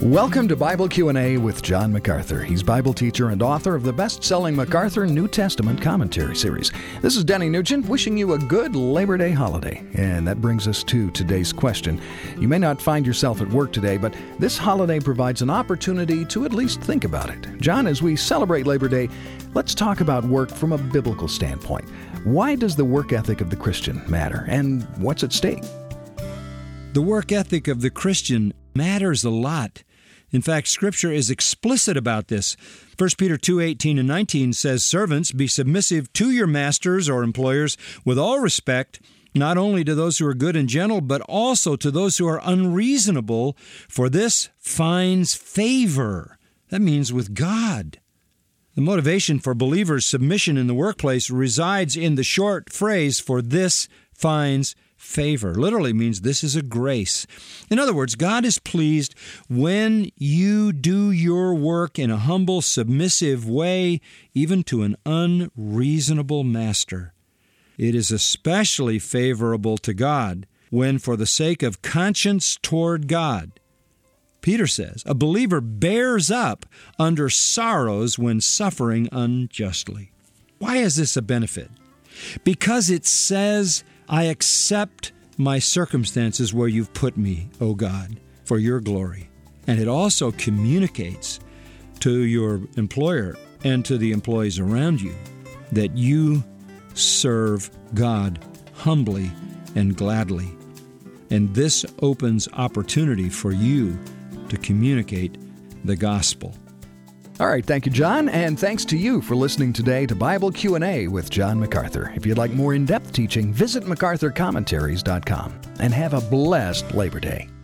Welcome to Bible Q&A with John MacArthur. He's Bible teacher and author of the best-selling MacArthur New Testament Commentary series. This is Denny Nugent wishing you a good Labor Day holiday. And that brings us to today's question. You may not find yourself at work today, but this holiday provides an opportunity to at least think about it. John, as we celebrate Labor Day, let's talk about work from a biblical standpoint. Why does the work ethic of the Christian matter, and what's at stake? The work ethic of the Christian matters a lot. In fact, Scripture is explicit about this. 1 Peter 2:18 and 19 says, "Servants, be submissive to your masters or employers with all respect, not only to those who are good and gentle, but also to those who are unreasonable, for this finds favor." That means with God. The motivation for believers' submission in the workplace resides in the short phrase, "for this finds favor." Literally means this is a grace. In other words, God is pleased when you do your work in a humble, submissive way, even to an unreasonable master. It is especially favorable to God when, for the sake of conscience toward God, Peter says, a believer bears up under sorrows when suffering unjustly. Why is this a benefit? Because it says, "I accept my circumstances where you've put me, O God, for your glory." And it also communicates to your employer and to the employees around you that you serve God humbly and gladly. And this opens opportunity for you to communicate the gospel. All right, thank you, John, and thanks to you for listening today to Bible Q&A with John MacArthur. If you'd like more in-depth teaching, visit MacArthurCommentaries.com, and have a blessed Labor Day.